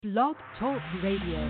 Blog Talk Radio.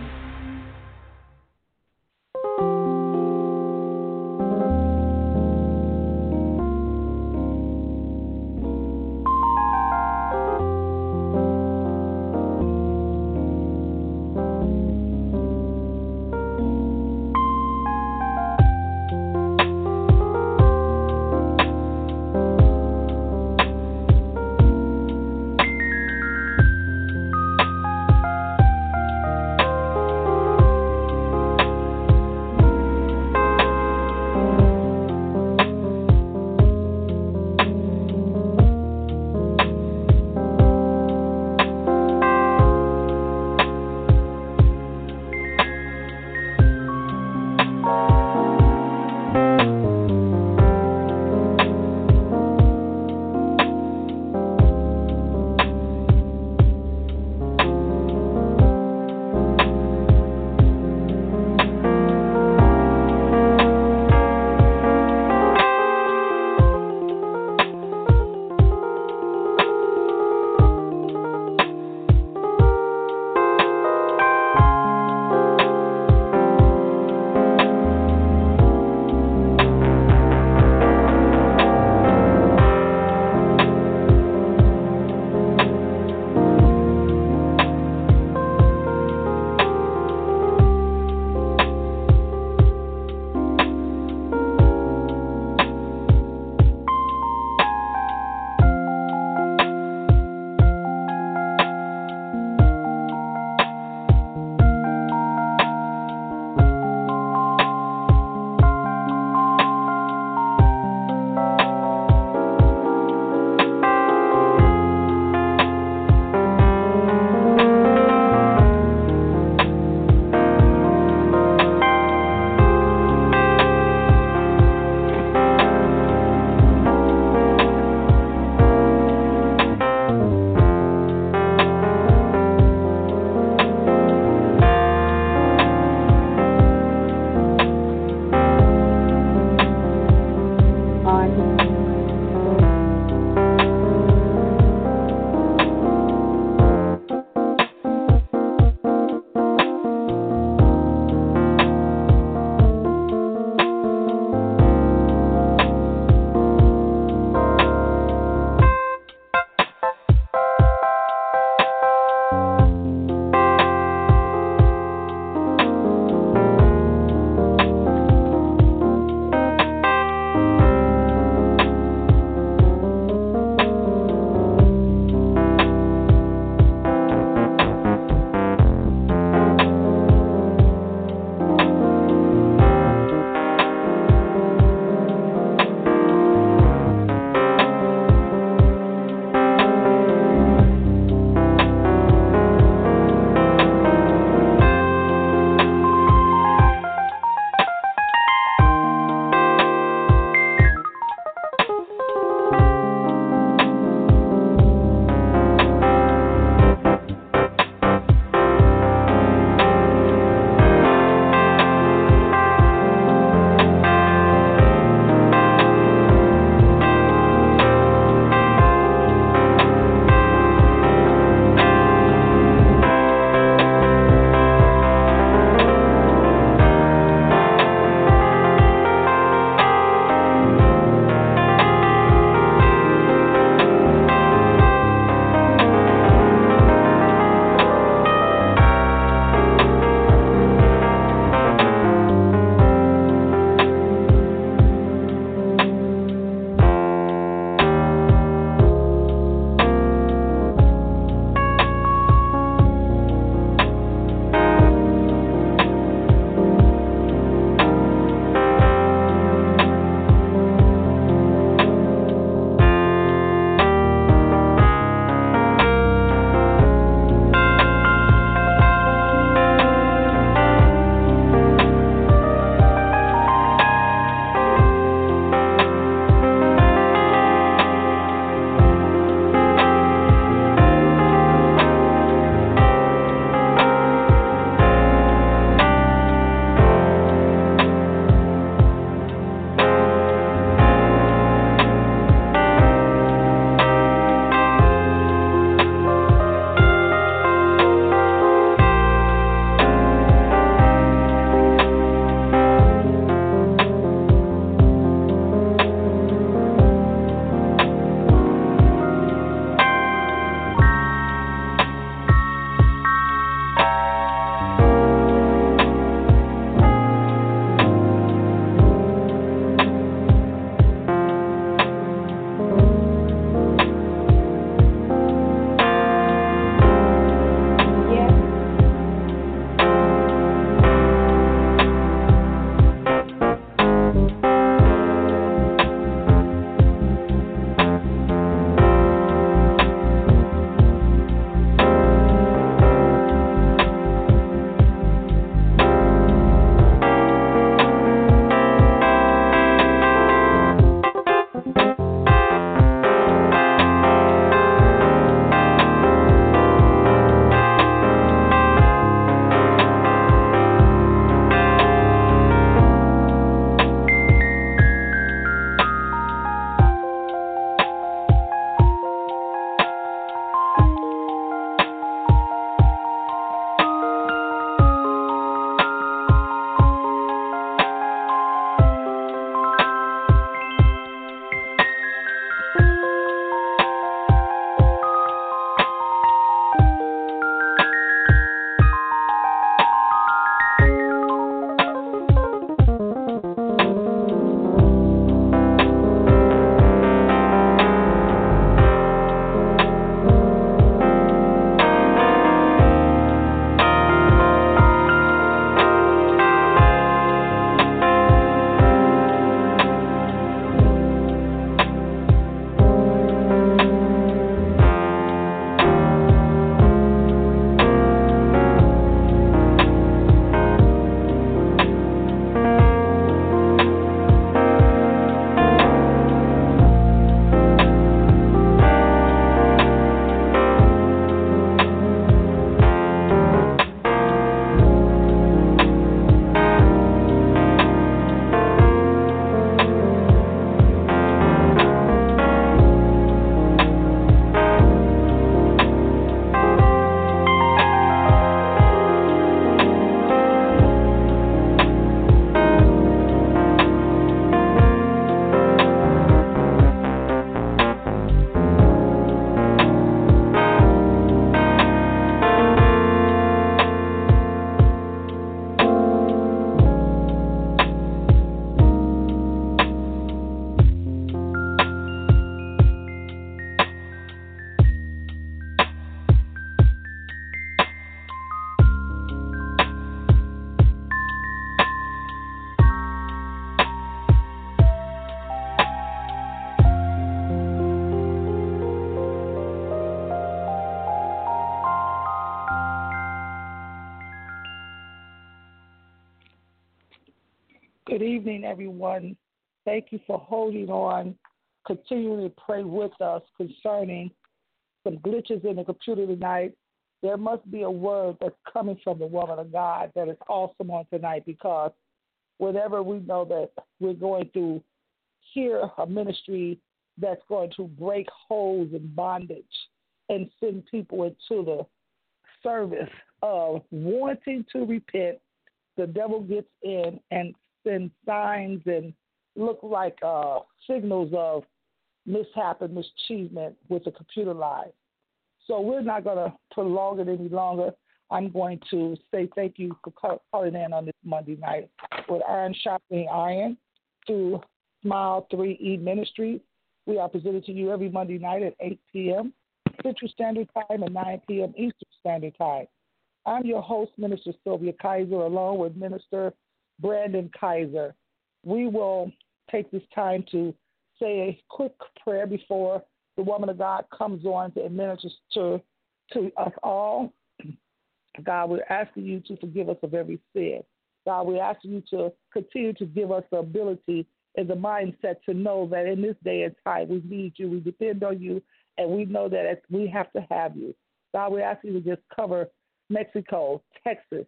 Good evening, everyone. Thank you for holding on, continuing to pray with us concerning some glitches in the computer tonight. There must be a word that's coming from the woman of God that is awesome on tonight, because whatever we know that we're going to hear a ministry that's going to break holes in bondage and send people into the service of wanting to repent. The devil gets in and sends signs and look like signals of mishap and mischievement with the computer live. So we're not going to prolong it any longer. I'm going to say thank you for calling in on this Monday night with Iron Sharpening Iron through Smile 3E Ministries. We are presented to you every Monday night at 8 p.m. Central Standard Time and 9 p.m. Eastern Standard Time. I'm your host, Minister Sylvia Kaiser, along with Minister Brandon Kaiser. We will take this time to say a quick prayer before the woman of God comes on to administer to us all. God, we're asking you to forgive us of every sin. God, we're asking you to continue to give us the ability and the mindset to know that in this day and time we need you, we depend on you, and we know that we have to have you. God, we're asking you to just cover Mexico, Texas,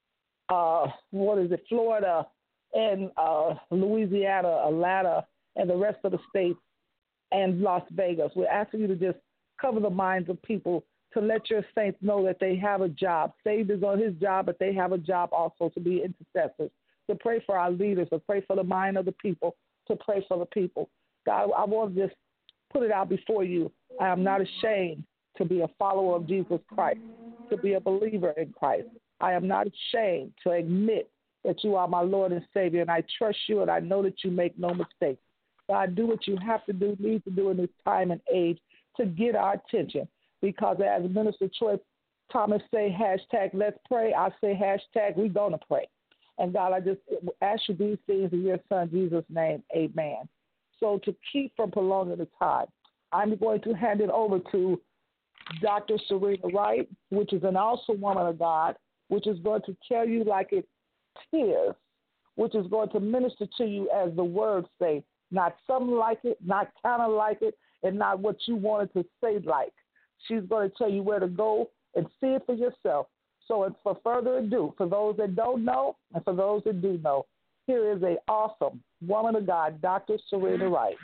Florida, and Louisiana, Atlanta, and the rest of the states, and Las Vegas. We're asking you to just cover the minds of people, to let your saints know that they have a job. Saved is on his job, but they have a job also to be intercessors, to pray for our leaders, to pray for the mind of the people, to pray for the people. God, I want to just put it out before you. I am not ashamed to be a follower of Jesus Christ, to be a believer in Christ. I am not ashamed to admit that you are my Lord and Savior, and I trust you, and I know that you make no mistakes. God, do what you have to do, need to do in this time and age to get our attention. Because as Minister Troy Thomas say, hashtag let's pray, I say hashtag we gonna pray. And God, I just ask you these things in your son Jesus' name, amen. So to keep from prolonging the time, I'm going to hand it over to Dr. Serena Wright, which is an awesome woman of God, which is going to tell you like it is, which is going to minister to you as the words say, not something like it, not kind of like it, and not what you wanted to say like. She's going to tell you where to go and see it for yourself. So for further ado, for those that don't know and for those that do know, here is an awesome woman of God, Dr. Serena Wright.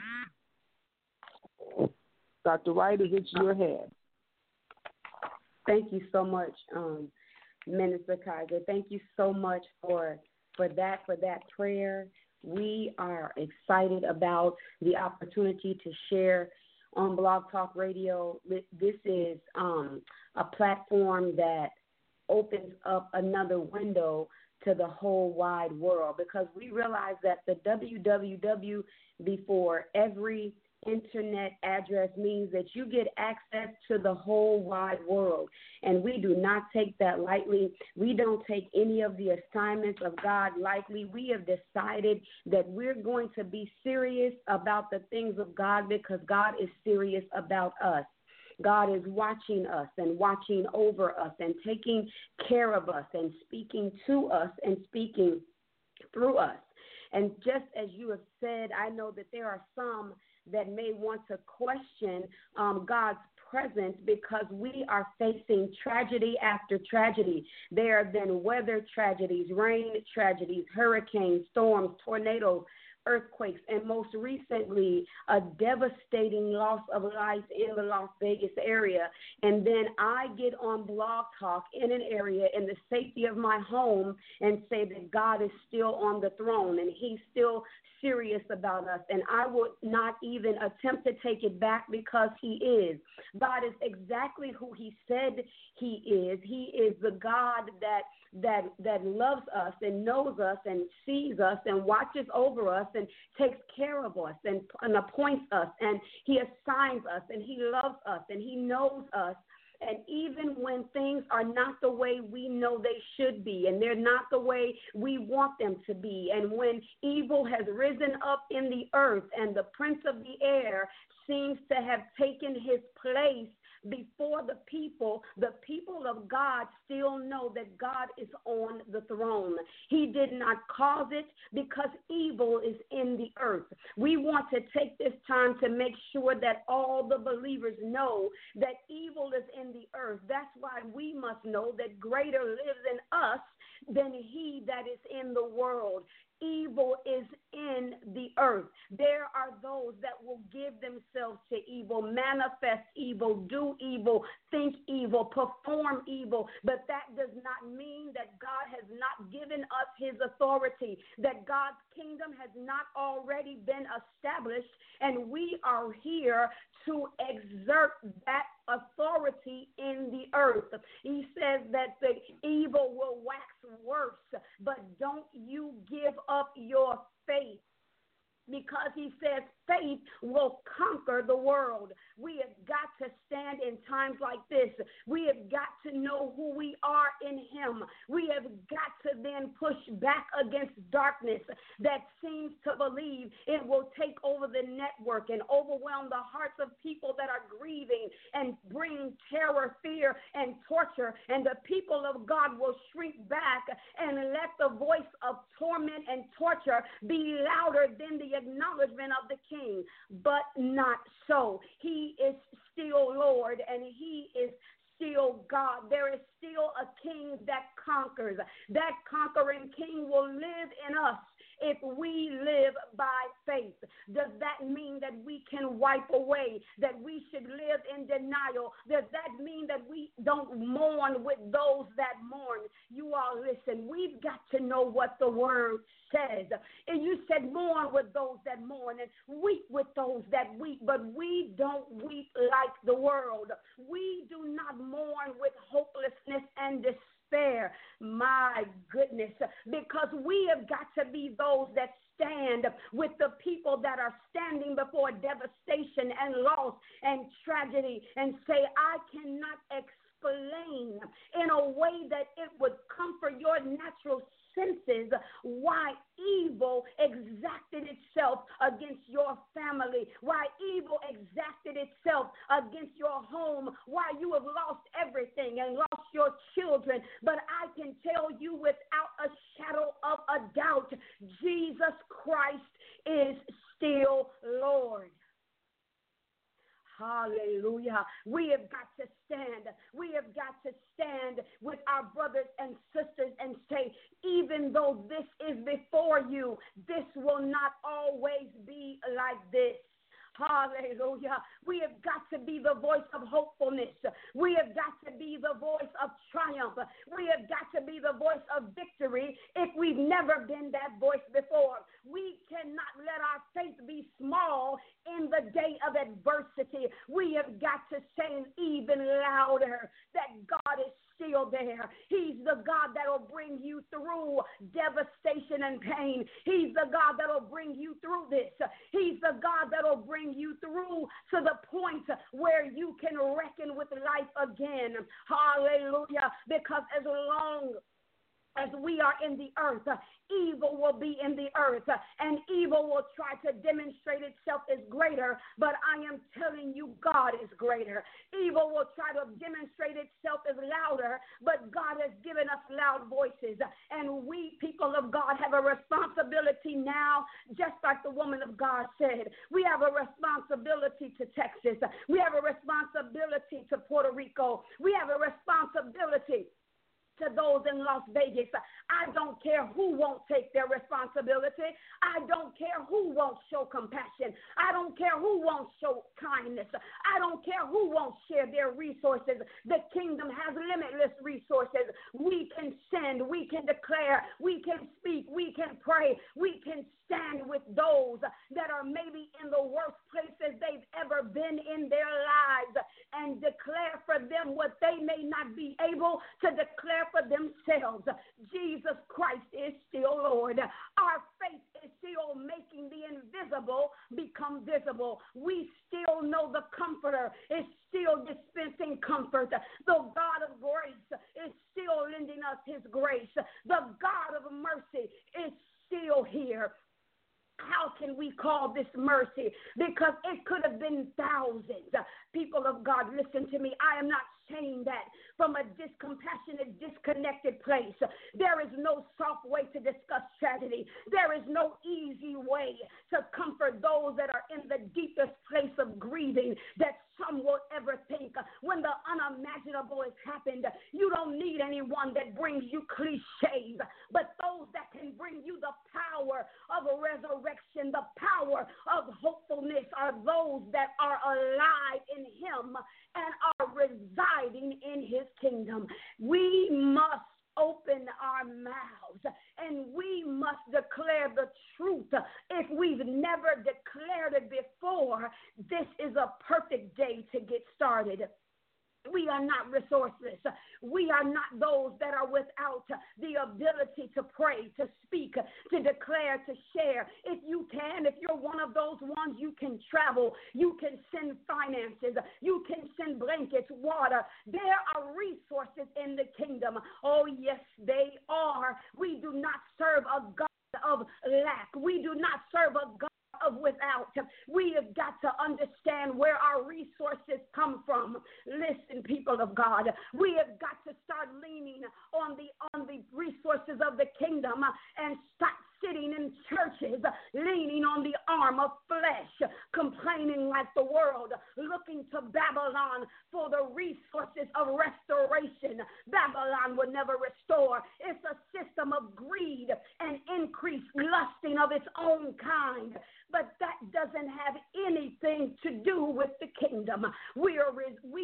Dr. Wright, is it your hand? Thank you so much, Minister Kaiser. Thank you so much for that prayer. We are excited about the opportunity to share on Blog Talk Radio. This is a platform that opens up another window to the whole wide world, because we realize that the www before every internet address means that you get access to the whole wide world, and we do not take that lightly. We don't take any of the assignments of God lightly. We have decided that we're going to be serious about the things of God, because God is serious about us. God is watching us and watching over us and taking care of us and speaking to us and speaking through us. And just as you have said, I know that there are some that may want to question God's presence, because we are facing tragedy after tragedy. There have been weather tragedies, rain tragedies, hurricanes, storms, tornadoes, earthquakes, and most recently, a devastating loss of life in the Las Vegas area. And then I get on Blog Talk in an area in the safety of my home and say that God is still on the throne and he's still serious about us. And I would not even attempt to take it back, because he is. God is exactly who he said he is. He is the God that loves us and knows us and sees us and watches over us and takes care of us and appoints us, and he assigns us, and he loves us, and he knows us. And even when things are not the way we know they should be, and they're not the way we want them to be, and when evil has risen up in the earth and the prince of the air seems to have taken his place, before the people of God still know that God is on the throne. He did not cause it because evil is in the earth. We want to take this time to make sure that all the believers know that evil is in the earth. That's why we must know that greater lives in us than he that is in the world. Evil is in the earth. There are those that will give themselves to evil, manifest evil, do evil, think evil, perform evil. But that does not mean that God has not given us his authority, that God's kingdom has not already been established, and we are here to exert that authority in the earth. He says that the evil will wax worse, but don't you give up your faith. Because he says faith will conquer the world. We have got to stand in times like this. We have got to know who we are in him. We have got to then push back against darkness that seems to believe it will take over the network and overwhelm the hearts of people that are grieving and bring terror, fear, and torture. And the people of God will shrink back and let the voice of torment and torture be louder than the acknowledgement of the king. But not so. He is still Lord, and he is still God. There is still a king that conquers. That conquering king will live in us if we live by faith. Does that mean that we can wipe away, that we should live in denial? Does that mean that we don't mourn with those that mourn? You all listen, we've got to know what the word says. And you said mourn with those that mourn and weep with those that weep, but we don't weep like the world. We do not mourn with hopelessness and despair. My goodness, because we have got to be those that stand with the people that are standing before devastation and loss and tragedy and say, I cannot explain in a way that it would comfort your natural senses why evil exacted itself against your family, why evil exacted itself against your home, why you have lost everything and lost your children. But I can tell you without a shadow of a doubt, Jesus Christ is still Lord. Hallelujah. We have got to stand. We have got to stand with our brothers and sisters and say, even though this is before you, this will not always be like this. Hallelujah. We have got to be the voice of hopefulness. We have got to be the voice of triumph. We have got to be the voice of victory if we've never been that voice before. We cannot let our faith be small in the day of adversity. We have got to say even louder that God is still there. He's the God that will bring you through devastation and pain. He's the God that will bring you through this. He's the God that will bring you through to the point where you can reckon with life again. Hallelujah. Because as long as we are in the earth, evil will be in the earth, and evil will try to demonstrate itself as greater, but I am telling you, God is greater. Evil will try to demonstrate itself as louder, but God has given us loud voices, and we, people of God, have a responsibility now, just like the woman of God said. We have a responsibility to Texas. We have a responsibility to Puerto Rico. We have a responsibility to those in Las Vegas. I don't care who won't take their responsibility. I don't care who won't show compassion. I don't care who won't show kindness. I don't care who won't share their resources. The kingdom has limitless resources. We can send, we can declare, we can speak, we can pray, we can stand with those that are maybe in the worst places they've ever been in their lives and declare for them what they may not be able to declare for themselves. Jesus Christ is still Lord. Our faith is still making the invisible become visible. We still know the Comforter is still dispensing comfort. The God of grace is still lending us his grace. The God of mercy is still here. How can we call this mercy? Because it could have been thousands. People of God, listen to me. I am not saying that from a discompassionate, disconnected place. There is no soft way to discuss tragedy. There is no easy way to comfort those that are in the deepest place of grieving that some will ever think. When the unimaginable has happened, you don't need anyone that brings you cliches, but those that can bring you the power of a resurrection, the power of hopefulness, are those that are alive in Him and are residing in His kingdom. We must open our mouths and we must declare the truth. If we've never declared it before, this is a perfect day to get started. We are not resourceless. We are not those that are without the ability to pray, to speak, to declare, to share. If you can, if you're one of those ones, you can travel. You can send finances. You can send blankets, water. There are resources in the kingdom. Oh, yes, they are. We do not serve a God of lack. We do not serve a God of without. We have got to understand where our resources come from. Listen, people of God, we have got to start leaning on the resources of the kingdom and stop sitting in churches leaning on the arm of flesh, complaining like the world, looking to Babylon for the resources of restoration. Babylon will never restore. It's a system of greed and increased lusting of its own kind. But that doesn't have anything to do with the kingdom. We are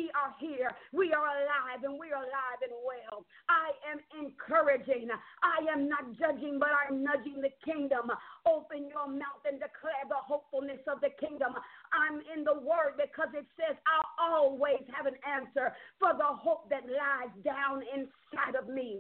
here. We are alive, and we are alive and well. I am encouraging. I am not judging, but I'm nudging the kingdom. Open your mouth and declare the hopefulness of the kingdom. I'm in the word because it says I'll always have an answer for the hope that lies down inside of me.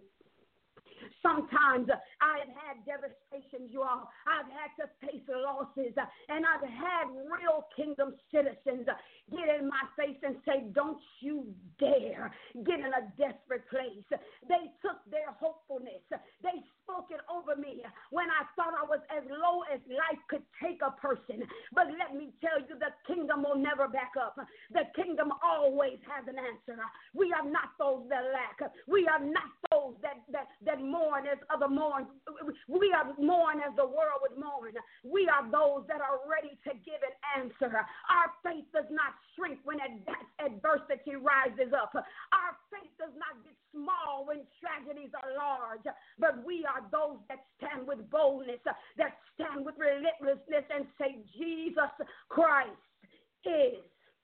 Sometimes I have had devastations, you all. I've had to face losses, and I've had real kingdom citizens get in my face and say, don't you dare get in a desperate place. They took their hopefulness. They spoke it over me when I thought I was as low as life could take a person. But let me tell you, the kingdom will never back up. The kingdom always has an answer. We are not those that lack. We are not those that mourn as other mourn. We are mourn as the world would mourn. We are those that are ready to give an answer. Our faith does not shrink when adversity rises up. Our faith does not get small when tragedies are large. But we are those that stand with boldness, that stand with relentlessness and say, Jesus Christ is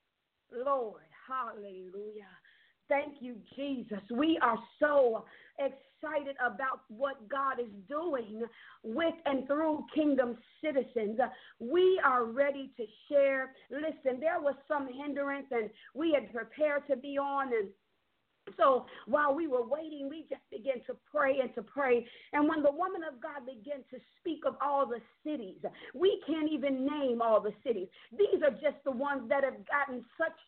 Lord. Hallelujah. Thank you, Jesus. We are so excited about what God is doing with and through kingdom citizens. We are ready to share. Listen, there was some hindrance, and we had prepared to be on, and so while we were waiting, we just began to pray and to pray. And when the woman of God began to speak of all the cities, we can't even name all the cities. These are just the ones that have gotten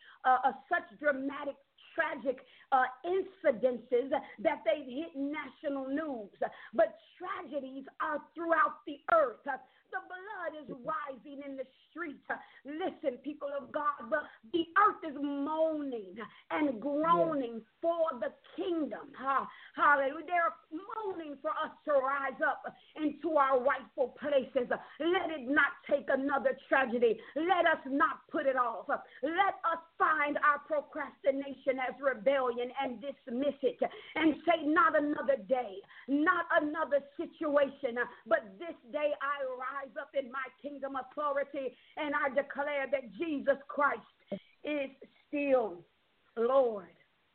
such dramatic, tragic incidences that they've hit national news. But tragedies are throughout the earth. The blood is rising in the streets. Listen, people of God, the earth is moaning and groaning for the kingdom. Hallelujah. They're moaning for us to rise up into our rightful places. Let it not take another tragedy. Let us not put it off. Let us find our procrastination as rebellion and dismiss it and say, not another day, not another situation, but this day I rise up in my kingdom authority and I declare that Jesus Christ is still Lord.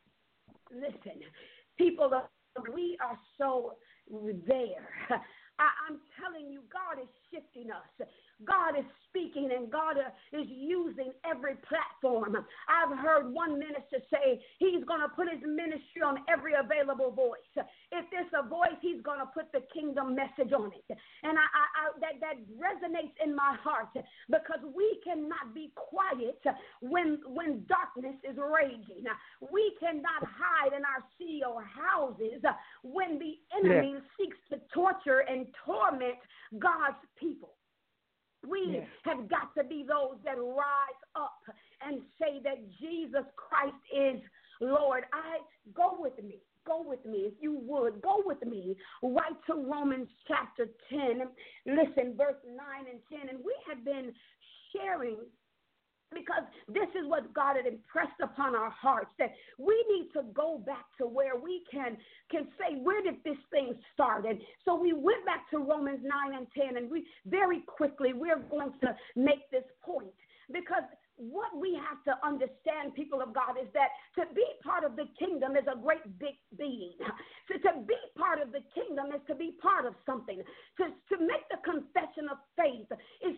Listen, people, we are so there. I'm telling you, God is shifting us. God is speaking, and God is using every platform. I've heard one minister say he's going to put his ministry on every available voice. If there's a voice, he's going to put the kingdom message on it. And that resonates in my heart because we cannot be quiet when darkness is raging. We cannot hide in our CEO houses when the enemy seeks to torture and torment God's people. We have got to be those that rise up and say that Jesus Christ is Lord. Go with me, if you would. Go with me right to Romans chapter 10. Listen, verse 9 and 10. And we have been sharing, because this is what God had impressed upon our hearts, that we need to go back to where we can say, where did this thing start? And so we went back to Romans 9 and 10, and we very quickly, we're going to make this point, because what we have to understand, people of God, is that to be part of the kingdom is a great big being. So to be part of the kingdom is to be part of something. To make the confession of faith is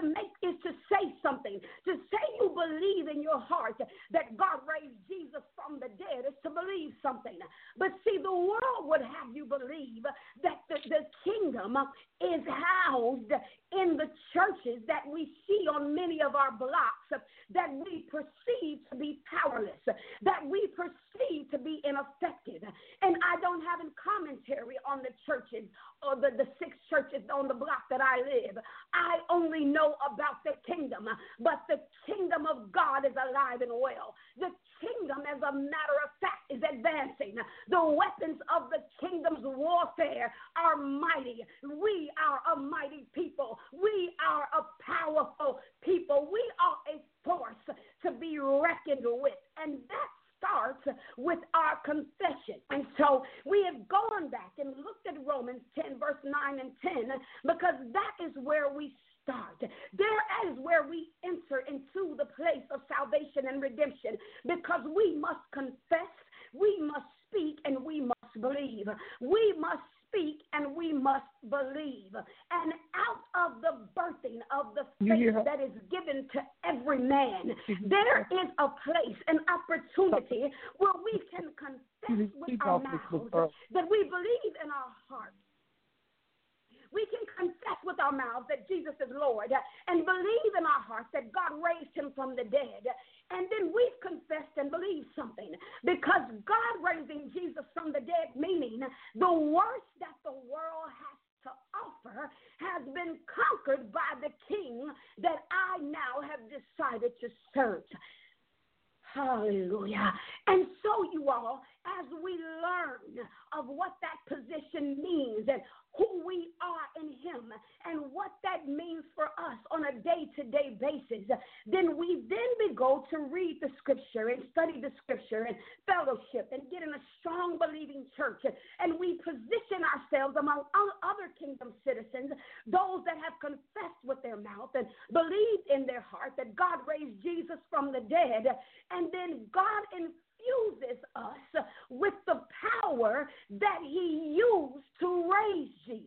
to say something. To say you believe in your heart that God raised Jesus from the dead is to believe something. But see, the world would have you believe that the kingdom is housed in the churches that we see on many of our blocks, that we perceive to be powerless, that we perceive to be ineffective. And I don't have a commentary on the churches or the 6 churches on the block that I live. I only know about the kingdom, but the kingdom of God is alive and well. The kingdom, as a matter of fact, is advancing. The weapons of the kingdom's warfare are mighty. We are a mighty people. We are a powerful people. We are a force to be reckoned with. And that starts with our confession. And so we have gone back and looked at Romans 10, verse 9 and 10, because that is where we start. There is where we enter into the place of salvation and redemption, because we must confess, we must speak, and we must believe. We must speak and we must believe. And out of the birthing of the faith that is given to every man, there is a place, an opportunity where we can confess with our mouths that we believe in our hearts. We can confess with our mouths that Jesus is Lord and believe in our hearts that God raised him from the dead. And then we've confessed and believed something, because God raising Jesus from the dead, meaning the worst that the world has to offer has been conquered by the King that I now have decided to serve. Hallelujah. And so, you all, as we learn of what that position means and who we are in him and what that means for us on a day-to-day basis, then we go to read the scripture and study the scripture and fellowship and get in a strong believing church. And we position ourselves among other kingdom citizens, those that have confessed with their mouth and believed in their heart that God raised Jesus from the dead. And then God infuses us with the power that he used to raise Jesus.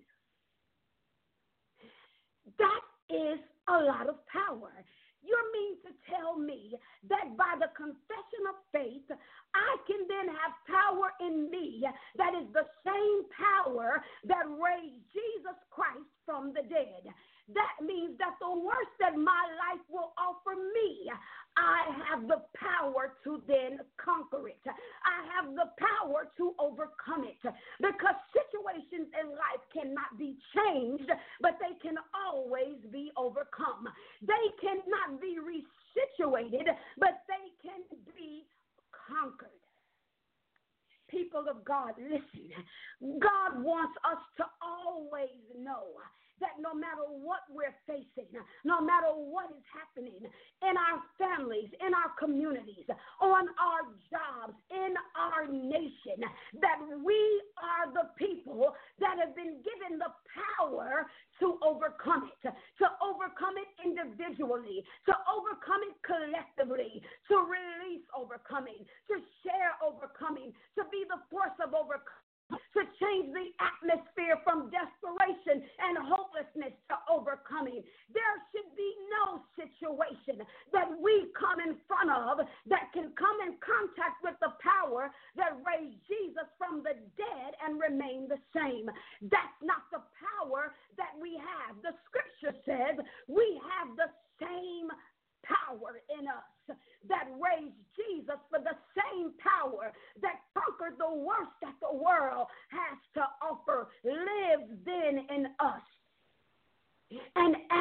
That is a lot of power. You mean to tell me that by the confession of faith, I can then have power in me that is the same power that raised Jesus Christ from the dead? That means that the worst that my life will offer me, I have the power to then conquer it. I have the power to overcome it, because situations in life cannot be changed, but they can always be overcome. They cannot be resituated, but they can be conquered. People of God, listen. God wants us to always know that no matter what we're facing, no matter what is happening in our families, in our communities, on our jobs, in our nation, that we are the people that have been given the power to overcome it individually, to overcome it collectively, to release overcoming, to share overcoming, to be the force of overcoming, to change the atmosphere from desperation and hopelessness to overcoming. There should be no situation that we come in front of that can come in contact with the power that raised Jesus from the dead and remain the same. That's not the power that we have. The scripture says we have the same power in us that raised Jesus, for the same power that conquered the worst that the world has to offer lives then in us. And as we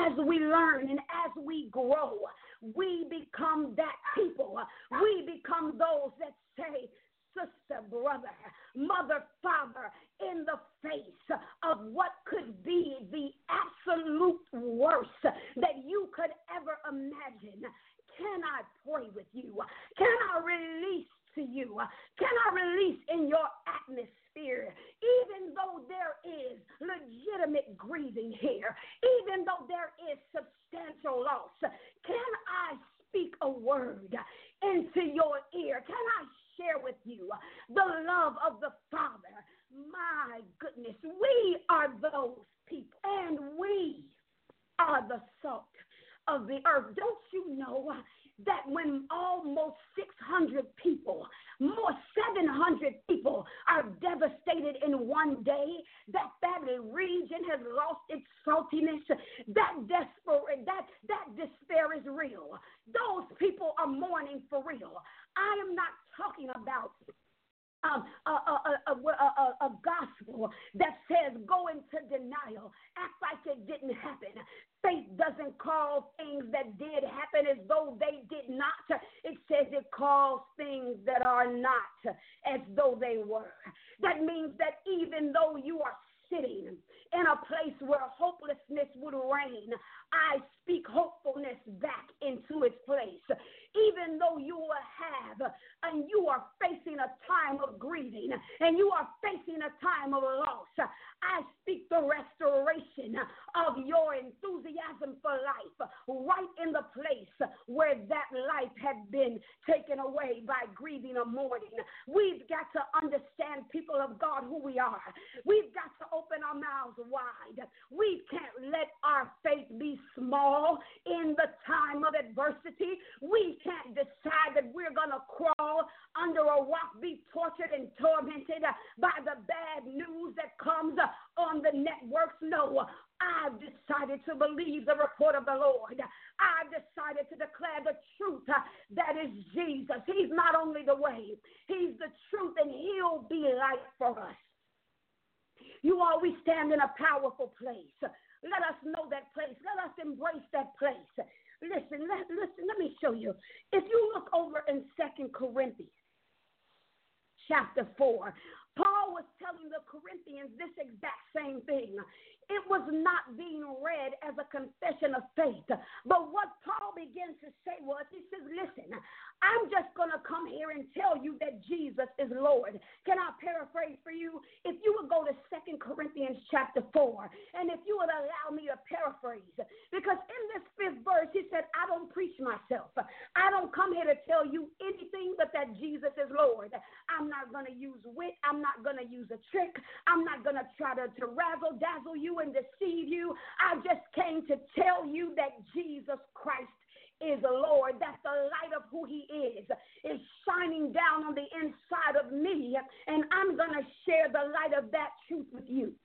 learn and as we grow, we become that people. We become those that say, sister, brother, mother, father, in the face of what could be the absolute worst that you could ever imagine. Can I pray with you? Can I release to you? Can I release in your atmosphere, even though there is legitimate grieving here, even though there is substantial loss? Can I speak a word into your ear? Can I share with you the love of the Father? My goodness, we are those people, and we are the salt of the earth. Don't you know that when almost 600 people, more 700 people are devastated in one day, that region has lost its saltiness, that despair is real. Those people are mourning for real. I am not talking about a gospel that says go into denial, act like it didn't happen. Faith doesn't call things that did happen as though they did not. It says it calls things that are not as though they were. That means that even though you are sitting in a place where hopelessness would reign, I speak hopefulness back into its place. Even though you will have and you are facing a time of grieving and you are facing a time of loss, I speak the restoration of your enthusiasm for life right in the place where that life had been taken away by grieving or mourning. We've got to understand, people of God, who we are. We've got to open our mouths wide. We can't let our faith be small in the time of adversity. We can't decide that we're going to crawl under a rock, be tortured and tormented by the bad news that comes on the networks. No, I've decided to believe the report of the Lord. I've decided to declare the truth that is Jesus. He's not only the way, he's the truth, and he'll be light for us. You always stand in a powerful place. Let us know that place. Let us embrace that place. Listen, let me show you. If you look over in 2 Corinthians chapter 4, Paul was telling the Corinthians this exact same thing. It was not being read as a confession of faith. But what Paul began to say was, he says, listen, I'm just going to come here and tell you that Jesus is Lord. Can I paraphrase for you? If you would go to 2 Corinthians chapter 4, and if you would allow me to paraphrase, because in this 5th verse, he said, I don't preach myself. I don't come here to tell you anything but that Jesus is Lord. I'm not going to use wit. I'm not going to use a trick. I'm not going to try to razzle dazzle you and deceive you. I just came to tell you that Jesus Christ is the Lord, that the light of who he is shining down on the inside of me, and I'm going to share the light of that truth with you.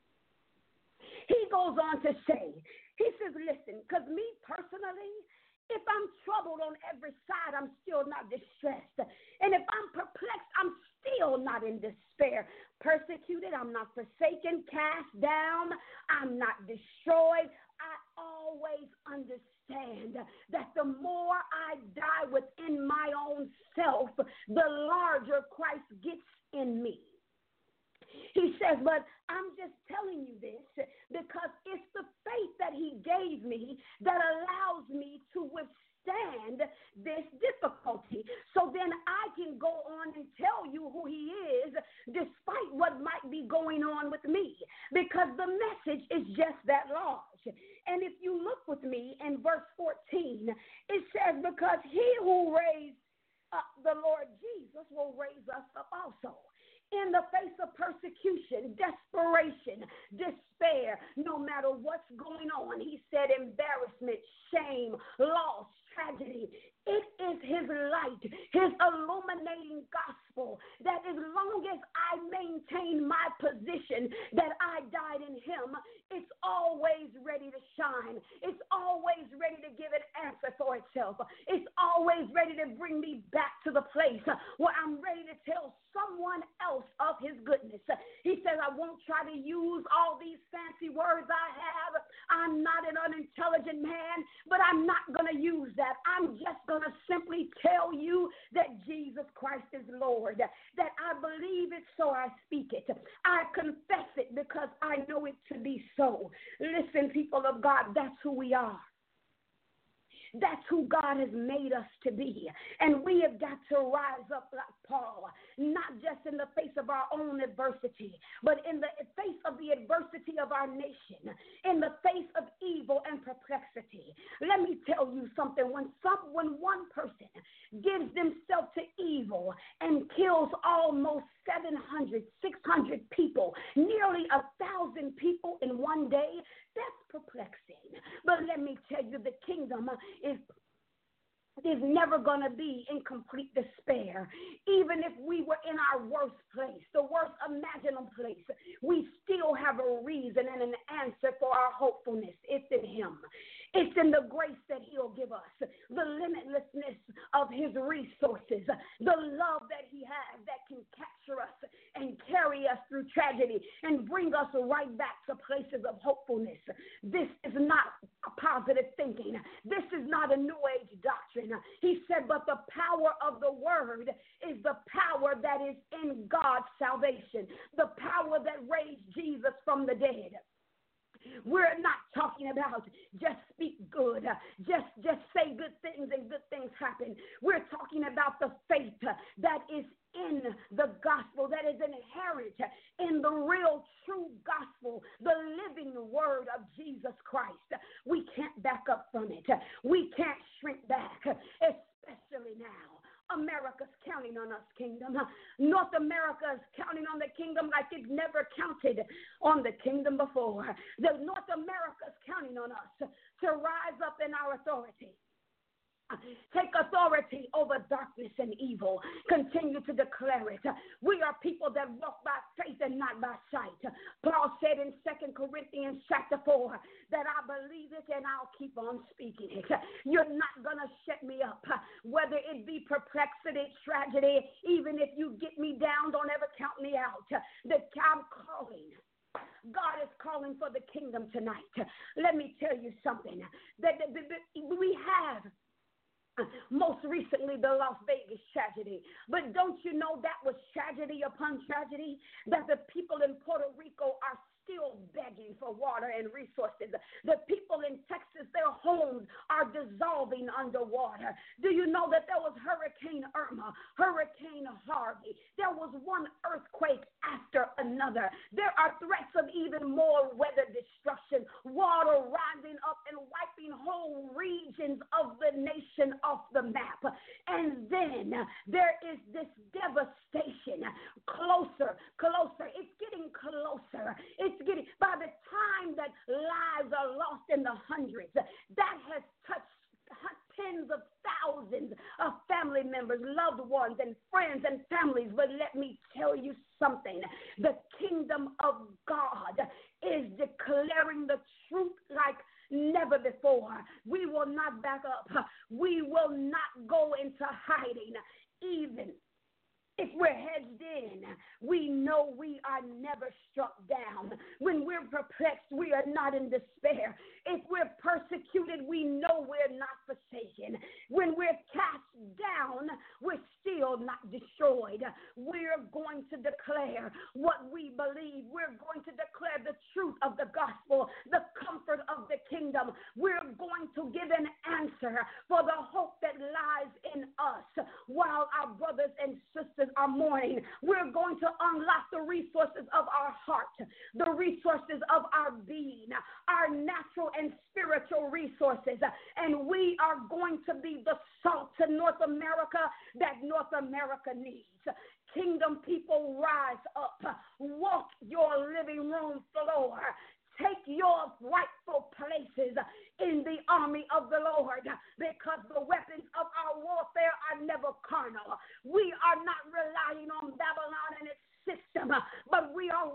He goes on to say, he says, listen, because me personally, if I'm troubled on every side, I'm still not distressed. And if I'm perplexed, I'm still not in despair. Persecuted, I'm not forsaken, cast down, I'm not destroyed. I always understand that the more I die within my own self, the larger Christ gets in me. He says, but I'm just telling you this because it's the faith that he gave me that allows me to withstand this difficulty. So then I can go on and tell you who he is despite what might be going on with me, because the message is just that large. And if you look with me in verse 14, it says, because he who raised up the Lord Jesus will raise us up also. In the face of persecution, desperation, despair, no matter what's going on, he said embarrassment, shame, loss, tragedy. It is his light, his illuminating gospel, that as long as I maintain my position that I died in him, it's always ready to shine. It's always ready to give an answer for itself. It's always ready to bring me back to the place where I'm ready to tell someone else of his goodness. He says, I won't try to use use all these fancy words I have. I'm not an unintelligent man, but I'm not going to use that. I'm just going to simply tell you that Jesus Christ is Lord, that I believe it, so I speak it. I confess it because I know it to be so. Listen, people of God, that's who we are. That's who God has made us to be. And we have got to rise up like Paul, not just in the face of our own adversity, but in the face of the adversity of our nation, in the face of evil and perplexity. Let me tell you something. When one person gives themselves to evil and kills almost 700, 600 people, nearly 1,000 people in one day, that's perplexing. But let me tell you, the kingdom is never going to be in complete despair. Even if we were in our worst place, the worst imaginable place, we still have a reason and an answer for our hopefulness. It's in Him. It's in the grace that He'll give us, the limitlessness of His resources, the love that He has that can capture us and carry us through tragedy and bring us right back to places of hopefulness. This is not positive thinking. This is not a New Age doctrine. He said, but the power of the word is the power that is in God's salvation, the power that raised Jesus from the dead. We're not talking about just speak good, just say good things and good things happen. We're talking about the faith that is in the gospel, that is inherent in the real true gospel, the living word of Jesus Christ. We can't back up from it. We can't shrink back, especially now. America's counting on us, kingdom. North America is counting on the kingdom like it's never counted on the kingdom before. The North America is counting on us to rise up in our authority. Take authority over darkness and evil. Continue to declare it. We are people that walk by faith and not by sight. Paul said in 2 Corinthians chapter 4 that I believe it and I'll keep on speaking it. You're not going to shut me up. Whether it be perplexity, tragedy, even if you get me down, don't ever count me out. I'm calling. God is calling for the kingdom tonight. Let me tell you something. That we have most recently the Las Vegas tragedy. But don't you know that was tragedy upon tragedy? That the people in Puerto Rico are still begging for water and resources. The people in Texas, their homes are dissolving underwater. Do you know that there was Hurricane Irma, Hurricane Harvey? There was one earthquake after another. There are threats of even more weather destruction, water rising up and wiping whole regions of the nation off the map. And then there is this devastation closer. It's getting closer. By the time that lives are lost in the hundreds, that has touched tens of thousands of family members, loved ones, and friends and families. But let me tell you something. The kingdom of God is declaring the truth like never before. We will not back up. We will not go into hiding. Even if we're hedged in, we know we are never struck down. When we're perplexed, we are not in despair. If we're persecuted, we know we're not forsaken. When we're cast down, we're still not destroyed. We're going to declare what we believe. We're going to declare the truth of the gospel, the comfort of the kingdom. We're going to give an answer for the hope that lies in us while our brothers and sisters are mourning. We're going to unlock the resources of our heart, the resources of our being, our natural and spiritual resources, and we are going to be the salt to North America that North America needs. Kingdom people, rise up, walk your living room floor. Take your rightful places in the army of the Lord, because the weapons of our warfare are never carnal. We are not relying on Babylon and its system, but we are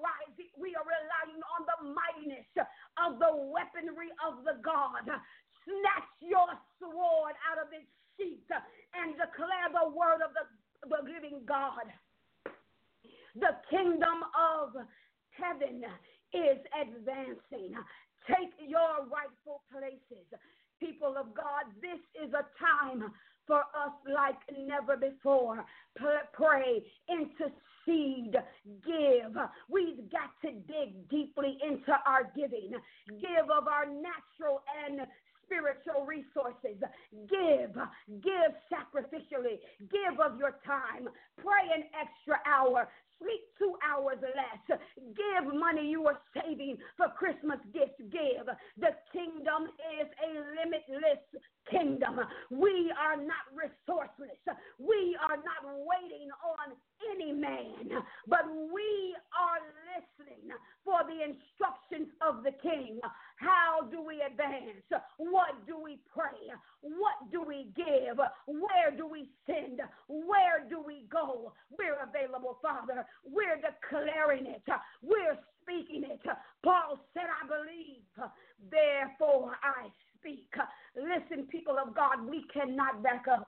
relying on the mightiness of the weaponry of the God. Snatch your sword out of its sheath and declare the word of the living God. The kingdom of heaven is advancing. Take your rightful places. People of God, this is a time for us like never before. Pray, intercede, give. We've got to dig deeply into our giving. Give of our natural and spiritual resources. Give sacrificially. Give of your time. Pray an extra hour. Sleep 2 hours less. Give money you are saving for Christmas gifts. Give. The kingdom is a limitless kingdom. We are not resourceless. We are not waiting on any man, but we are listening for the instructions of the King. How do we advance? What do we pray? What do we give? Where do we send? Where do we go? We're available, Father. We're declaring it. We're speaking it. Paul said, I believe, therefore I speak. Listen, people of God, we cannot back up.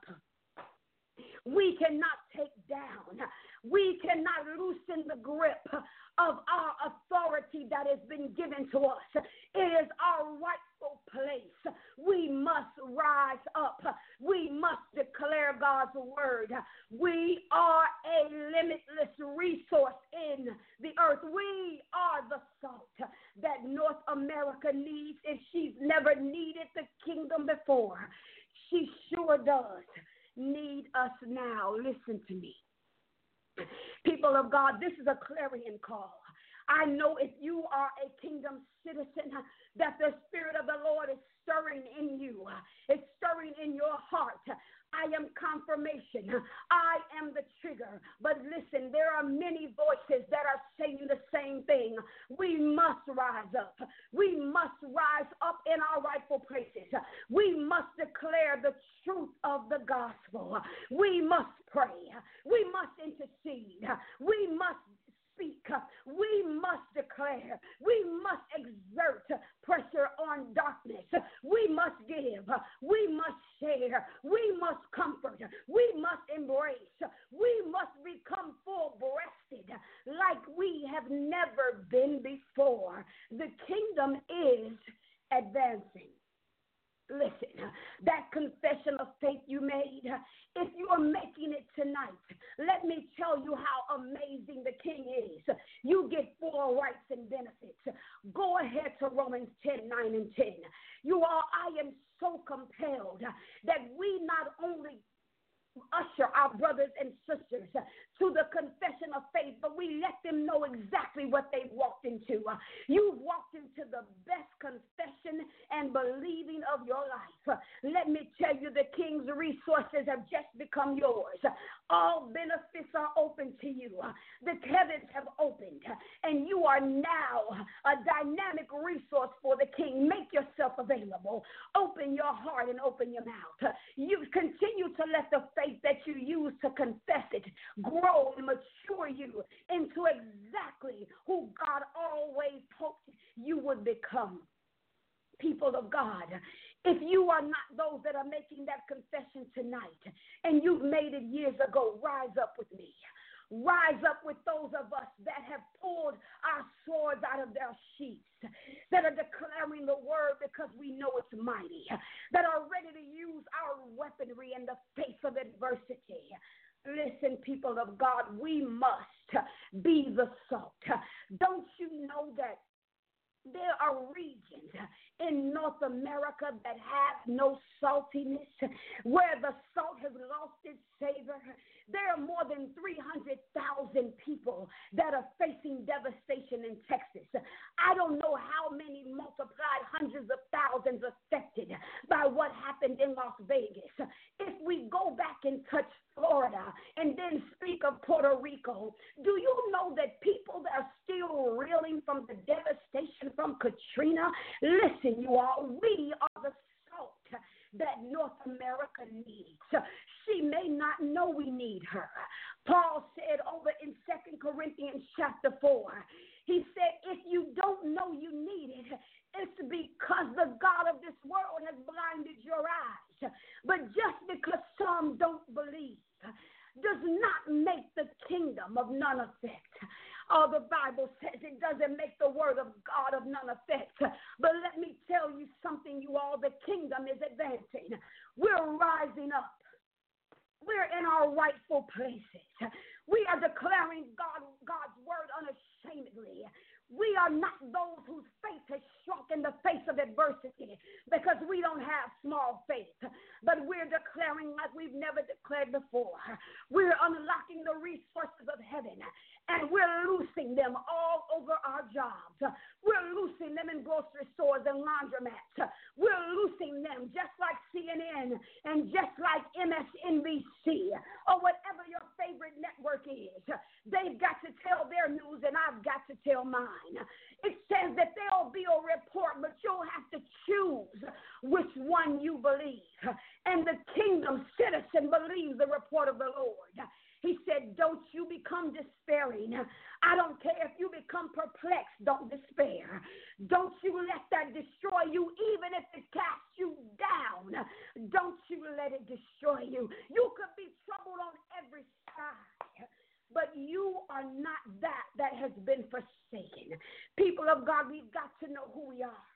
We cannot take down. We cannot loosen the grip of our authority that has been given to us. It is our rightful place. We must rise up. We must declare God's word. We are a limitless resource in the earth. We are the salt that North America needs, and she's never needed the kingdom before. She sure does need us now. Listen to me. People of God, this is a clarion call. I know if you are a kingdom citizen, that the Spirit of the Lord is stirring in you. It's stirring in your heart. I am confirmation. I am the trigger. But listen, there are many voices that are saying the same thing. We must rise up. We must rise up in our rightful places. We must declare the truth of the gospel. We must pray. We must intercede. We must speak. We must declare. We must exert pressure on darkness. We must give. We must share. We must comfort. We must embrace. We must become full-breasted like we have never been before. The kingdom is advancing. Listen, that confession of faith you made, if you are making it tonight, let me tell you how amazing the King is. You get full rights and benefits. Go ahead to Romans 10:9 and 10. You all, I am so compelled that we not only usher our brothers and sisters to the confession of faith, but we let them know exactly what they've walked into. You've walked into the best confession and believing of your life. Let me tell you, the King's resources have just become yours. All benefits are open to you. The heavens have opened, and you are now a dynamic resource for the King. Make yourself available. Open your heart and open your mouth. You continue to let the faith that you use to confess it grow and mature you into exactly who God always hoped you would become. People of God, if you are not those that are making that confession tonight and you've made it years ago, rise up with me. Rise up with those of us that have pulled our swords out of their sheaths, that are declaring the word because we know it's mighty, that are ready to use our weaponry in the face of adversity. Listen, people of God, we must be the salt. Don't you know that there are regions in North America that have no saltiness, where the salt has lost its savor? There are more than 300,000 people that are facing devastation in Texas. I don't know how many multiplied hundreds of thousands affected by what happened in Las Vegas. If we go back and touch Florida and then speak of Puerto Rico, do you know that people that are still reeling from the devastation from Katrina? Listen, you all, we are the salt that North America needs. She may not know we need her. Paul said over in 2 Corinthians chapter 4, he said, if you don't know you need it, it's because the God of this world has blinded your eyes. But just because some don't believe does not make the kingdom of none effect. Oh, the Bible says it doesn't make the word of God none effect. But let me tell you something, you all, the kingdom is advancing. We're rising up. We're in our rightful places. We are declaring God's word unashamedly. We are not those whose faith has shrunk in the face of adversity because we don't have small faith, but we're declaring like we've never declared before. We're unlocking the resources of heaven, and we're loosing them all over our jobs. We're loosing them in grocery stores and laundromats. We're loosing them just like CNN and just like MSNBC or whatever your favorite network is. They've got to tell their news, and I've got to tell mine. It says that there'll be a report, but you'll have to choose which one you believe. And the kingdom citizen believes the report of the Lord. He said, don't you become despairing. I don't care if you become perplexed. Don't despair. Don't you let that destroy you, even if it casts you down. Don't you let it destroy you. You could be troubled on every side, but you are not that has been forsaken. People of God, we've got to know who we are.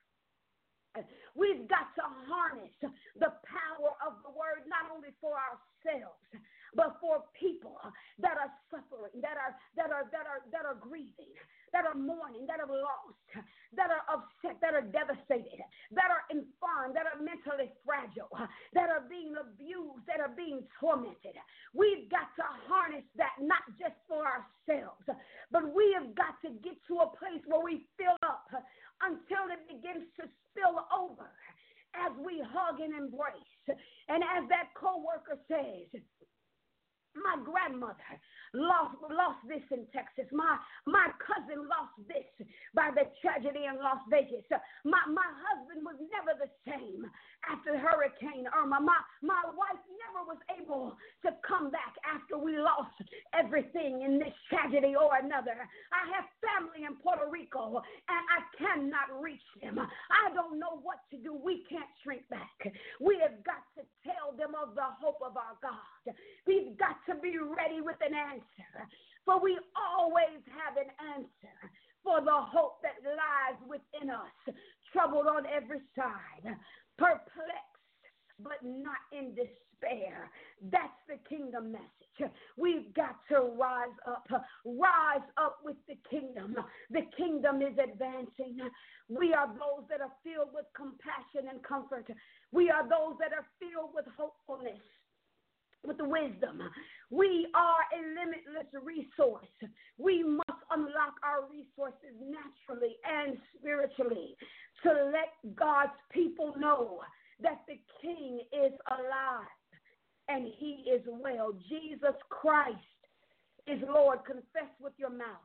We've got to harness the power of the word, not only for ourselves, but for people that are suffering, that are grieving, that are mourning, that are lost, that are upset, that are devastated, that are infirm, that are mentally fragile, that are being abused, that are being tormented. We've got to harness that, not just for ourselves, but we have got to get to a place where we fill up until it begins to spill over as we hug and embrace. And as that coworker says, my grandmother lost this in Texas. My cousin lost this by the tragedy in Las Vegas. My husband was never the same after Hurricane Irma. My wife never was able to come back after we lost everything in this tragedy or another. I have family in Puerto Rico, and I cannot reach them. I don't know what to do. We can't shrink back. We have got to tell them of the hope of our God. We've got to be ready with an answer, for we always have an answer for the hope that lies within us, troubled on every side, perplexed, but not in despair. That's the kingdom message. We've got to rise up with the kingdom. The kingdom is advancing. We are those that are filled with compassion and comfort. We are those that are filled with hopefulness, with wisdom. We are a limitless resource. We must unlock our resources naturally and spiritually to let God's people know that the King is alive and he is well. Jesus Christ is Lord. Confess with your mouth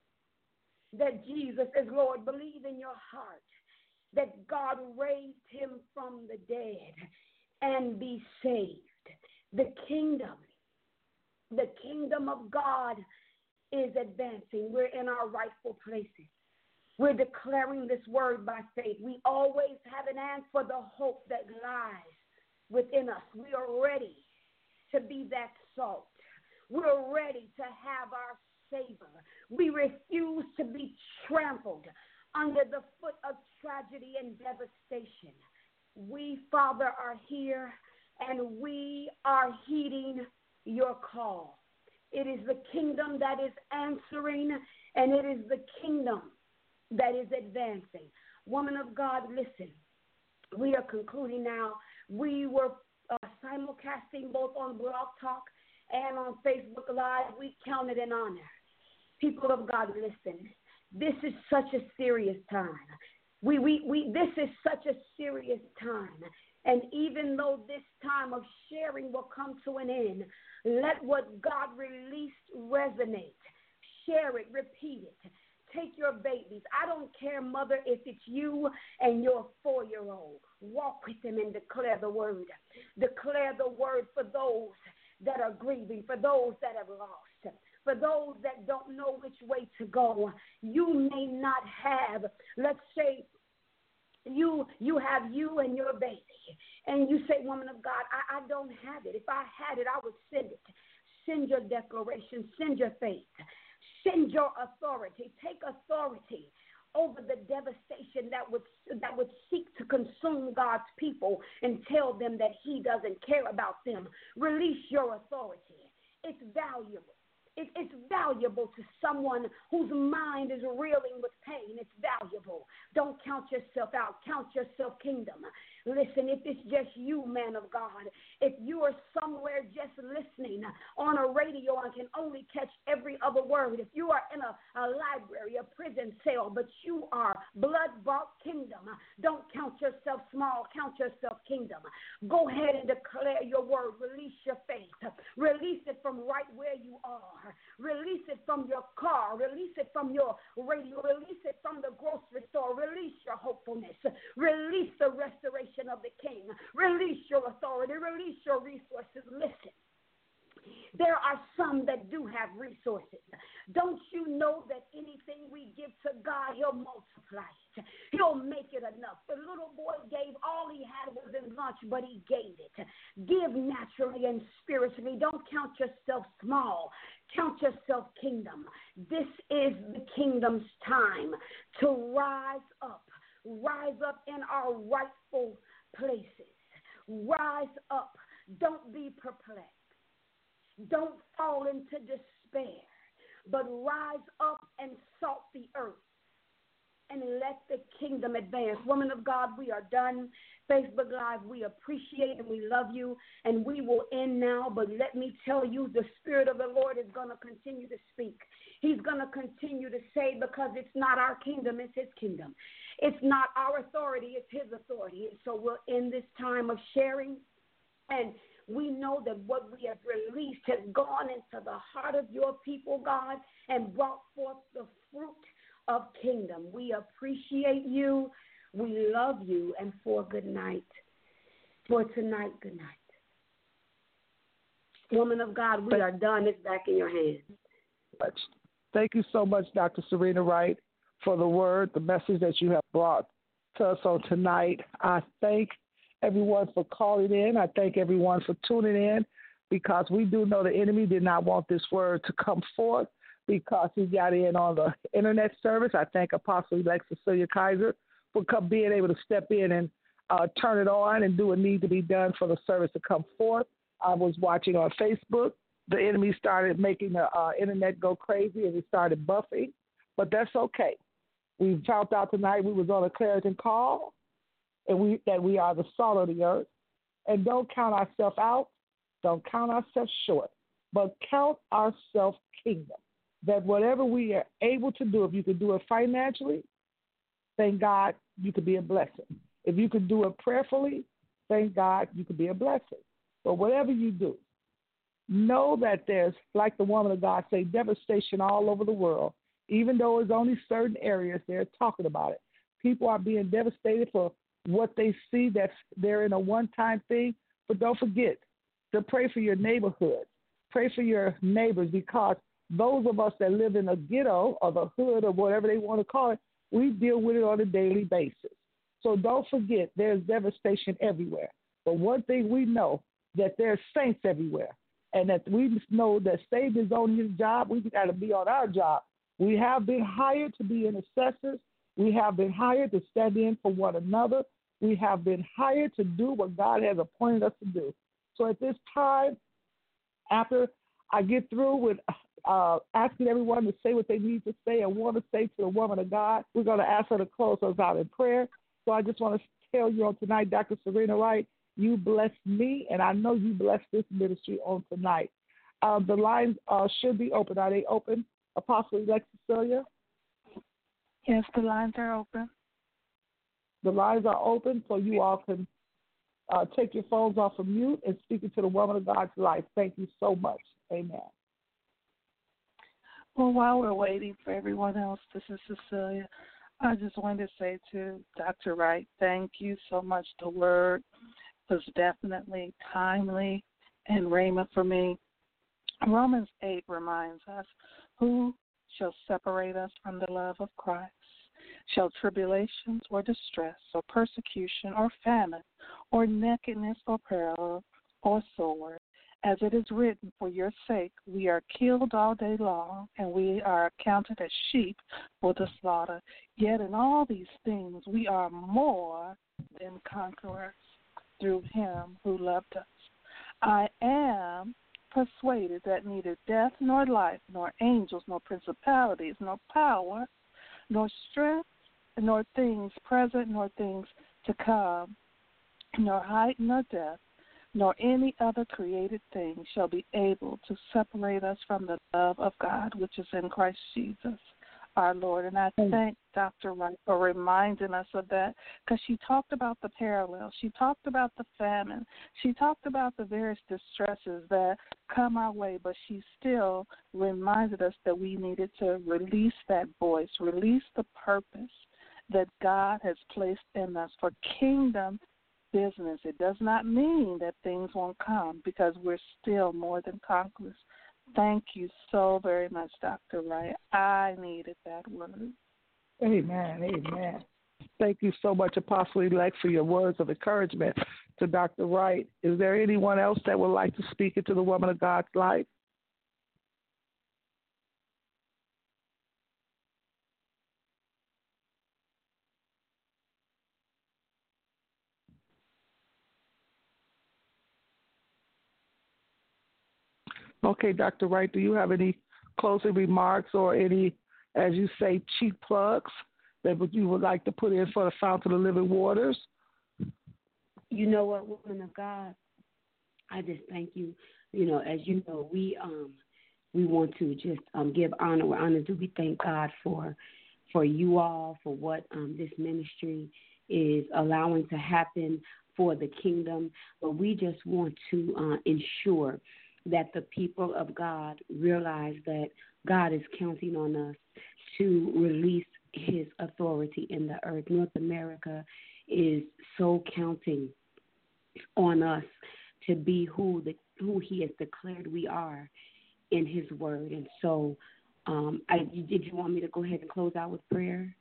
that Jesus is Lord. Believe in your heart that God raised him from the dead and be saved. The kingdom of God is advancing. We're in our rightful places. We're declaring this word by faith. We always have an answer for the hope that lies within us. We are ready to be that salt. We're ready to have our savor. We refuse to be trampled under the foot of tragedy and devastation. We, Father, are here, and we are heeding your call. It is the kingdom that is answering, and it is the kingdom that is advancing. Woman of God, listen, we are concluding now. We were simulcasting both on Blog Talk and on Facebook Live. We count it an honor. People of God, listen, this is such a serious time. This is such a serious time. And even though this time of sharing will come to an end, let what God released resonate. Share it, repeat it. Take your babies. I don't care, mother, if it's you and your 4-year-old. Walk with them and declare the word. Declare the word for those that are grieving, for those that have lost, for those that don't know which way to go. You may not have, let's say, you have you and your baby, and you say, woman of God, I don't have it. If I had it, I would send it. Send your declaration. Send your faith. Send your authority. Take authority over the devastation that would seek to consume God's people and tell them that he doesn't care about them. Release your authority. It's valuable. It's valuable to someone whose mind is reeling with pain. It's valuable. Don't count yourself out. Count yourself kingdom. Listen, if it's just you, man of God, if you are somewhere just listening on a radio and can only catch every other word, if you are in a library, a prison cell, but you are blood-bought kingdom, don't count yourself small. Count yourself kingdom. Go ahead and declare your word. Release your faith. Release it from right where you are. Release it from your car. Release it from your radio. Release it from the grocery store. Release your hopefulness. Release the restoration of the king. Release your authority. Release your resources. Listen. There are some that do have resources. Don't you know that anything we give to God, he'll multiply it. He'll make it enough. The little boy gave all he had was his lunch, but he gave it. Give naturally and spiritually. Don't count yourself small. Count yourself kingdom. This is the kingdom's time to rise up. Rise up in our rightful places. Rise up. Don't be perplexed. Don't fall into despair, but rise up and salt the earth and let the kingdom advance. Woman of God, we are done. Facebook Live, we appreciate and we love you, and we will end now. But let me tell you, the Spirit of the Lord is going to continue to speak. He's going to continue to say, because it's not our kingdom, it's his kingdom. It's not our authority, it's his authority. And so we'll end this time of sharing, and we know that what we have released has gone into the heart of your people, God, and brought forth the fruit of kingdom. We appreciate you. We love you. And for good night. For tonight, good night. Woman of God, we are done. It's back in your hands. Thank you so much, Dr. Serena Wright, for the word, the message that you have brought to us on tonight. I thank everyone for calling in. I thank everyone for tuning in, because we do know the enemy did not want this word to come forth because he got in on the internet service. I thank Apostle-elect Cecilia Kaiser for being able to step in and turn it on and do what needs to be done for the service to come forth. I was watching on Facebook. The enemy started making the internet go crazy, and it started buffing, but that's okay. We found out tonight we was on a Clarion call, and that we are the salt of the earth. And don't count ourselves out. Don't count ourselves short. But count ourselves kingdom. That whatever we are able to do, if you can do it financially, thank God you could be a blessing. If you could do it prayerfully, thank God you could be a blessing. But whatever you do, know that there's, like the woman of God say, devastation all over the world. Even though it's only certain areas, they're talking about it. People are being devastated for what they see, that they're in a one-time thing. But don't forget to pray for your neighborhood. Pray for your neighbors, because those of us that live in a ghetto or the hood or whatever they want to call it, we deal with it on a daily basis. So don't forget, there's devastation everywhere. But one thing we know, that there's saints everywhere, and that we know that Satan is on his job. We got to be on our job. We have been hired to be intercessors. We have been hired to stand in for one another. We have been hired to do what God has appointed us to do. So at this time, after I get through with asking everyone to say what they need to say and want to say to the woman of God, we're going to ask her to close us out in prayer. So I just want to tell you on tonight, Dr. Serena Wright, you blessed me, and I know you blessed this ministry on tonight. The lines should be open. Are they open, Apostle-elect Cecilia? Yes, the lines are open. The lines are open, so you all can take your phones off of mute and speak into the woman of God's life. Thank you so much. Amen. Well, while we're waiting for everyone else, this is Cecilia. I just wanted to say to Dr. Wright, thank you so much. The word was definitely timely and rhema for me. Romans 8 reminds us, who shall separate us from the love of Christ? Shall tribulations or distress or persecution or famine or nakedness or peril or sword? As it is written, for your sake we are killed all day long, and we are accounted as sheep for the slaughter. Yet in all these things we are more than conquerors through him who loved us. I am persuaded that neither death nor life, nor angels, nor principalities, nor power, nor strength, nor things present, nor things to come, nor height, nor depth, nor any other created thing shall be able to separate us from the love of God, which is in Christ Jesus, our Lord. And I thank Dr. Wright for reminding us of that, because she talked about the parallels. She talked about the famine. She talked about the various distresses that come our way, but she still reminded us that we needed to release that voice, release the purpose that God has placed in us for kingdom business. It does not mean that things won't come, because we're still more than conquerors. Thank you so very much, Dr. Wright. I needed that word. Amen. Amen. Thank you so much, Apostle Elect, for your words of encouragement to Dr. Wright. Is there anyone else that would like to speak into the woman of God's life? Okay, Dr. Wright, do you have any closing remarks or any, as you say, cheap plugs that you would like to put in for the Fountain of Living Waters? You know what, woman of God, I just thank you. You know, as you know, we want to just give honor where honor due. We thank God for you all, for what this ministry is allowing to happen for the kingdom. But we just want to ensure that the people of God realize that God is counting on us to release his authority in the earth. North America is so counting on us to be who he has declared we are in his word. And so did you want me to go ahead and close out with prayer?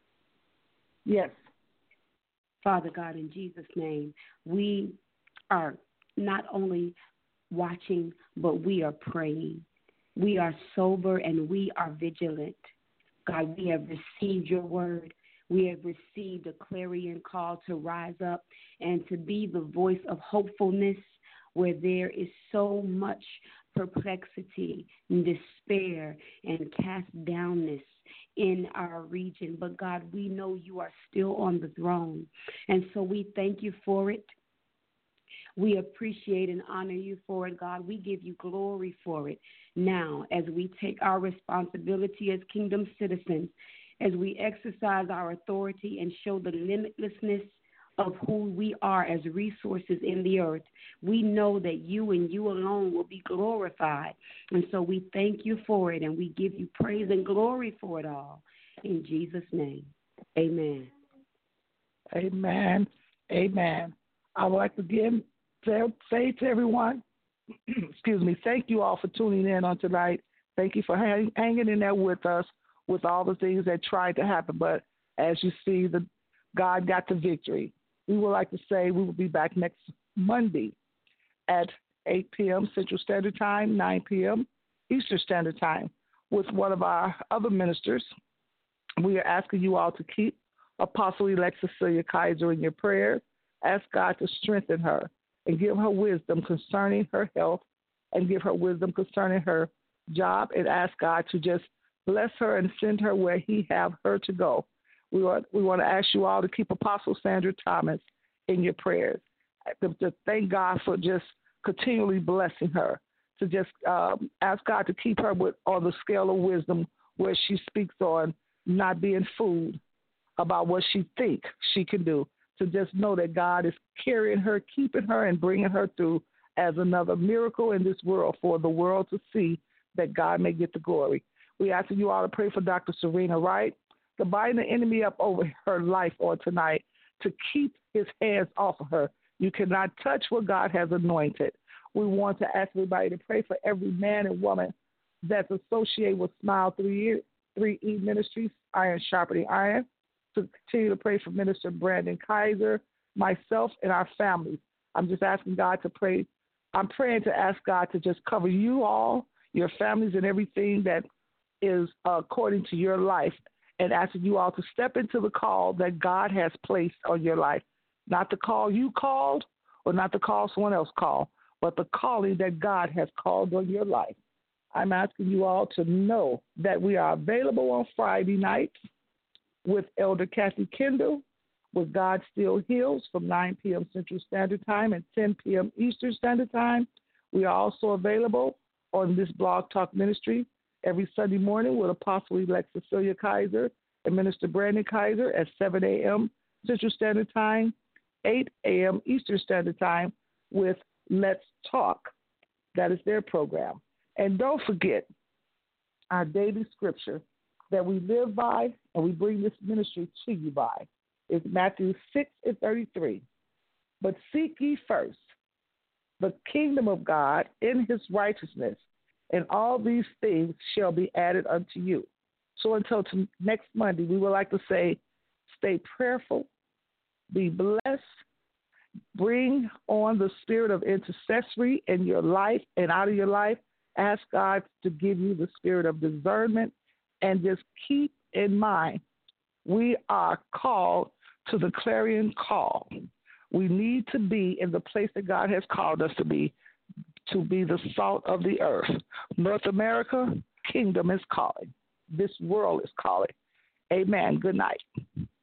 Yes. Father God, in Jesus' name, we are not only watching, but we are praying. We are sober and we are vigilant. God, we have received your word. We have received a clarion call to rise up and to be the voice of hopefulness where there is so much perplexity and despair and cast downness in our region. But God, we know you are still on the throne. And so we thank you for it. We appreciate and honor you for it, God. We give you glory for it. Now, as we take our responsibility as kingdom citizens, as we exercise our authority and show the limitlessness of who we are as resources in the earth, we know that you and you alone will be glorified. And so we thank you for it, and we give you praise and glory for it all. In Jesus' name, amen. Amen. Amen. I would like to again say to everyone, excuse me, thank you all for tuning in on tonight. Thank you for hanging in there with us with all the things that tried to happen. But as you see, God got the victory. We would like to say we will be back next Monday at 8 p.m. Central Standard Time, 9 p.m. Eastern Standard Time with one of our other ministers. We are asking you all to keep Apostle-elect Cecilia Kaiser in your prayers. Ask God to strengthen her and give her wisdom concerning her health and give her wisdom concerning her job, and ask God to just bless her and send her where he have her to go. We want to ask you all to keep Apostle Sandra Thomas in your prayers, to thank God for just continually blessing her, to just ask God to keep her on the scale of wisdom where she speaks on not being fooled about what she thinks she can do, to just know that God is carrying her, keeping her, and bringing her through as another miracle in this world for the world to see that God may get the glory. We ask you all to pray for Dr. Serena Wright, to bind the enemy up over her life on tonight, to keep his hands off of her. You cannot touch what God has anointed. We want to ask everybody to pray for every man and woman that's associated with Smile 3E Ministries, Iron Sharpening Iron, to continue to pray for Minister Brandon Kaiser, myself, and our families. I'm just asking God to pray I'm praying to ask God to just cover you all, your families, and everything that is according to your life, and asking you all to step into the call that God has placed on your life. Not the call you called or not the call someone else called, but the calling that God has called on your life. I'm asking you all to know that we are available on Friday nights with Elder Kathy Kendall with God Still Heals from 9 p.m. Central Standard Time and 10 p.m. Eastern Standard Time. We are also available on this Blog Talk Ministry every Sunday morning with Apostle-elect Cecilia Kaiser and Minister Brandon Kaiser at 7 a.m. Central Standard Time, 8 a.m. Eastern Standard Time with Let's Talk. That is their program. And don't forget our daily scripture that we live by and we bring this ministry to you by is Matthew 6:33. But seek ye first the kingdom of God in his righteousness, and all these things shall be added unto you. So until next Monday, we would like to say, stay prayerful, be blessed, bring on the spirit of intercessory in your life and out of your life. Ask God to give you the spirit of discernment, and just keep in mind, we are called to the clarion call. We need to be in the place that God has called us to be the salt of the earth. North America, kingdom is calling. This world is calling. Amen. Good night.